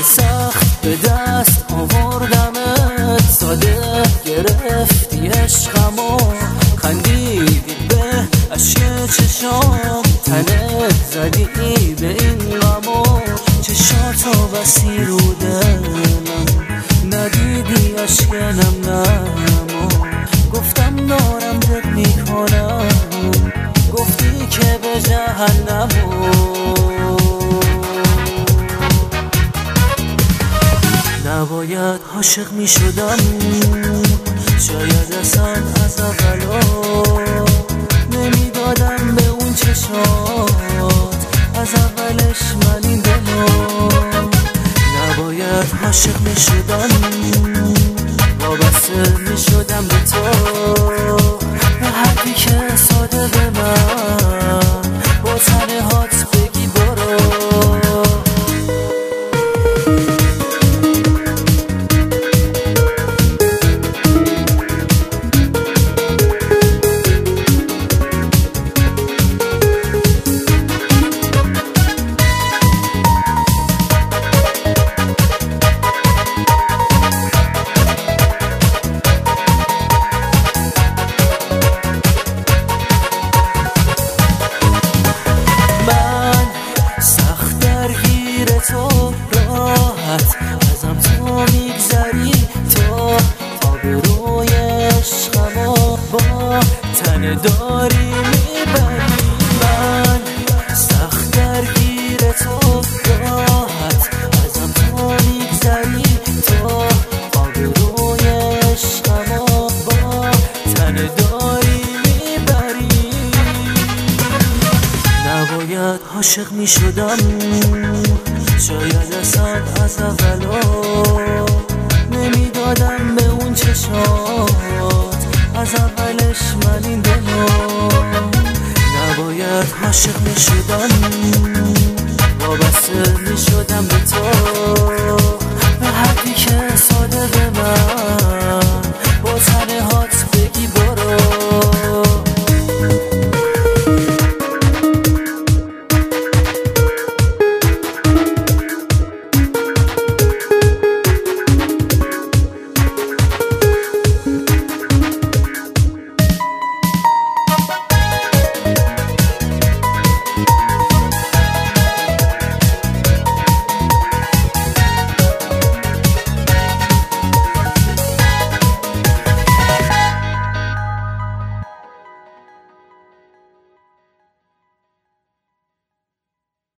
سخت به دست آوردمت، ساده گرفتی عشقمو، خندیدی به اشک چشام، تنت زدی به این غمو، چشاتو بسی رو دلم، ندیدی اشک نمنمو، گفتم دارم دل میکنم، گفتی که به جهنمو. نباید عاشق میشدم، شاید اصلا از اولو نمیدادم به اون چشات، از اولش من این دلو. نباید عاشق میشدم، وابسته میشدم به تو، به حدی که ساده به من با تنهات بگی برو. تو راحت ازم تو میگذری، تو آبروی عشقمو با تن داری میبری. من سخت درگیر تو راحت ازم تو میگذری، تو آبروی عشقمو با تن داری میبری. نباید عاشق میشدم، شاید اصلا از اولو نمیدادم به اون چشات، از اولش من این دلو. نباید عاشق میشدم، وابسته میشدم به تو.